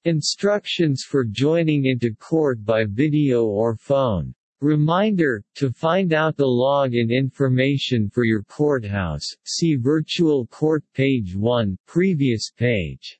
Instructions for joining into court by video or phone. Reminder, to find out the login information for your courthouse, see Virtual Court page 1, previous page.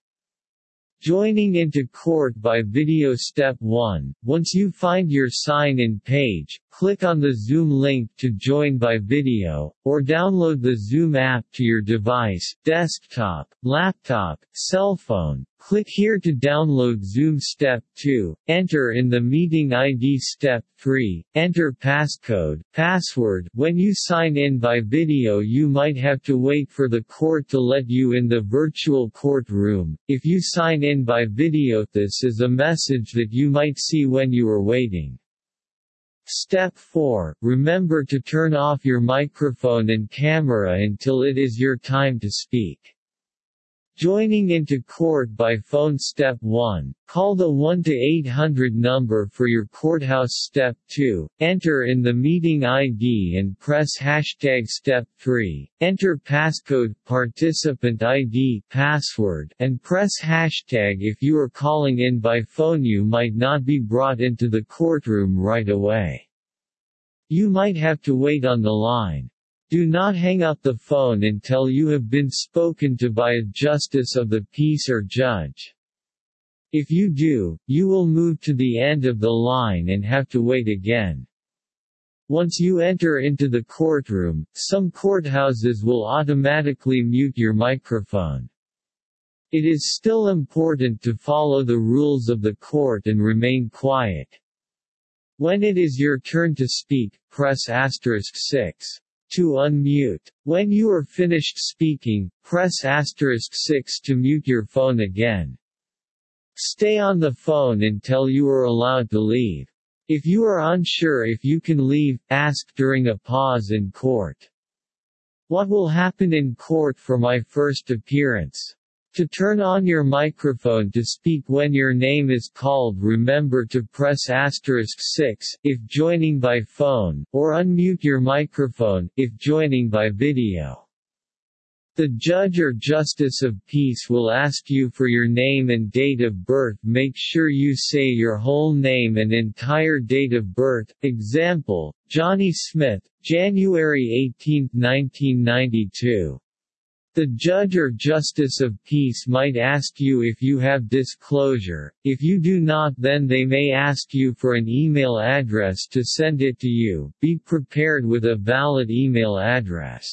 Joining into court by video. Step 1. Once you find your sign-in page, click on the Zoom link to join by video, or download the Zoom app to your device, desktop, laptop, cell phone. Click here to download Zoom. Step 2. Enter in the meeting ID. Step 3. Enter passcode, password. When you sign in by video, you might have to wait for the court to let you in the virtual courtroom. If you sign in by video, this is a message that you might see when you are waiting. Step 4. Remember to turn off your microphone and camera until it is your time to speak. Joining into court by phone. Step 1. Call the 1-800 number for your courthouse. Step 2. Enter in the meeting ID and press hashtag. Step 3. Enter passcode, participant ID, password, and press hashtag. If you are calling in by phone, you might not be brought into the courtroom right away. You might have to wait on the line. Do not hang up the phone until you have been spoken to by a justice of the peace or judge. If you do, you will move to the end of the line and have to wait again. Once you enter into the courtroom, some courthouses will automatically mute your microphone. It is still important to follow the rules of the court and remain quiet. When it is your turn to speak, press *6. To unmute. When you are finished speaking, press *6 to mute your phone again. Stay on the phone until you are allowed to leave. If you are unsure if you can leave, ask during a pause in court. What will happen in court for my first appearance? To turn on your microphone to speak when your name is called, remember to press *6 if joining by phone, or unmute your microphone if joining by video. The judge or justice of peace will ask you for your name and date of birth. Make sure you say your whole name and entire date of birth. Example, Johnny Smith, January 18, 1992. The judge or justice of peace might ask you if you have disclosure. If you do not, then they may ask you for an email address to send it to you. Be prepared with a valid email address.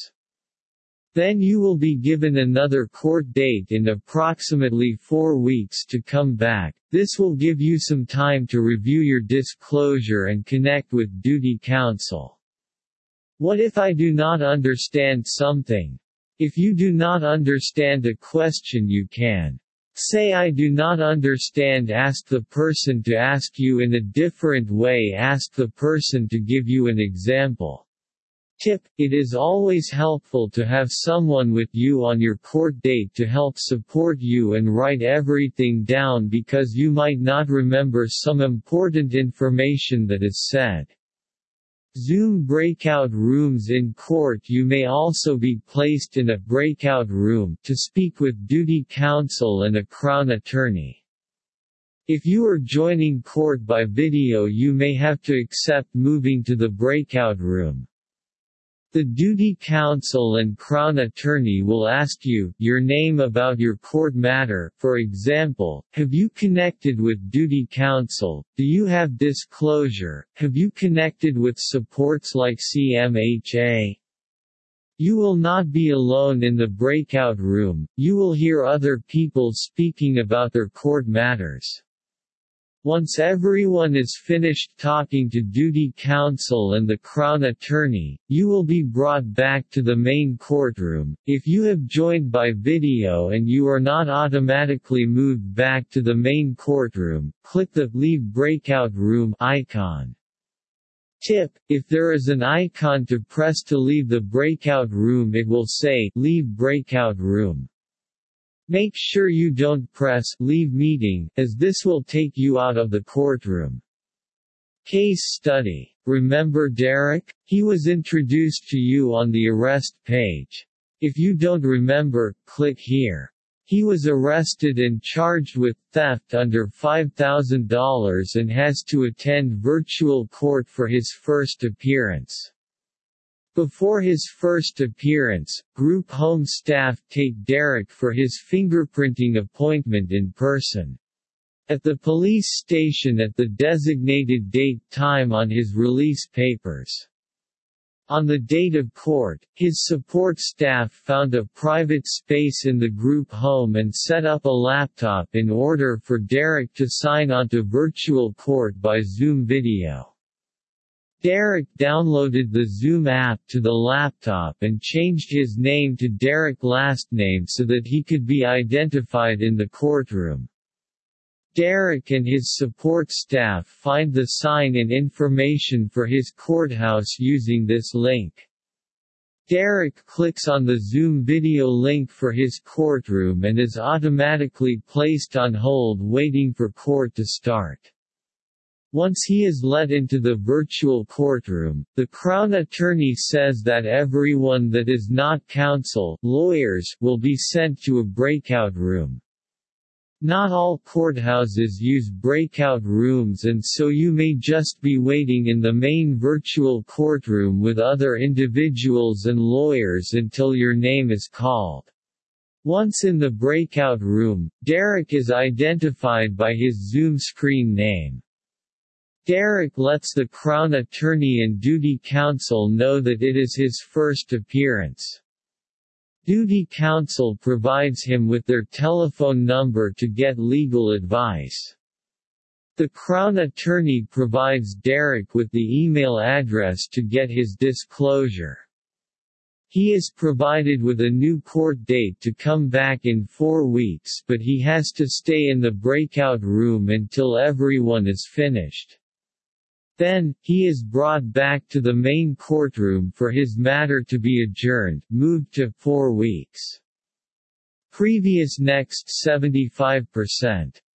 Then you will be given another court date in approximately 4 weeks to come back. This will give you some time to review your disclosure and connect with duty counsel. What if I do not understand something? If you do not understand a question, you can say I do not understand. Ask the person to ask you in a different way. Ask the person to give you an example. Tip: it is always helpful to have someone with you on your court date to help support you and write everything down, because you might not remember some important information that is said. Zoom breakout rooms in court. You may also be placed in a breakout room to speak with duty counsel and a Crown attorney. If you are joining court by video, you may have to accept moving to the breakout room. The duty counsel and Crown attorney will ask you your name about your court matter. For example, have you connected with duty counsel? Do you have disclosure? Have you connected with supports like CMHA? You will not be alone in the breakout room. You will hear other people speaking about their court matters. Once everyone is finished talking to duty counsel and the Crown attorney, you will be brought back to the main courtroom. If you have joined by video and you are not automatically moved back to the main courtroom, click the Leave Breakout Room icon. Tip: if there is an icon to press to leave the breakout room, it will say Leave Breakout Room. Make sure you don't press Leave Meeting, as this will take you out of the courtroom. Case study. Remember Derek? He was introduced to you on the arrest page. If you don't remember, click here. He was arrested and charged with theft under $5,000 and has to attend virtual court for his first appearance. Before his first appearance, group home staff take Derek for his fingerprinting appointment in person. At the police station at the designated date time on his release papers. On the date of court, his support staff found a private space in the group home and set up a laptop in order for Derek to sign onto virtual court by Zoom video. Derek downloaded the Zoom app to the laptop and changed his name to Derek last name so that he could be identified in the courtroom. Derek and his support staff find the sign and information for his courthouse using this link. Derek clicks on the Zoom video link for his courtroom and is automatically placed on hold waiting for court to start. Once he is let into the virtual courtroom, the Crown Attorney says that everyone that is not counsel, lawyers, will be sent to a breakout room. Not all courthouses use breakout rooms, and so you may just be waiting in the main virtual courtroom with other individuals and lawyers until your name is called. Once in the breakout room, Derek is identified by his Zoom screen name. Derek lets the Crown Attorney and duty counsel know that it is his first appearance. Duty counsel provides him with their telephone number to get legal advice. The Crown Attorney provides Derek with the email address to get his disclosure. He is provided with a new court date to come back in 4 weeks, but he has to stay in the breakout room until everyone is finished. Then, he is brought back to the main courtroom for his matter to be adjourned, moved to 4 weeks. Previous next 75%.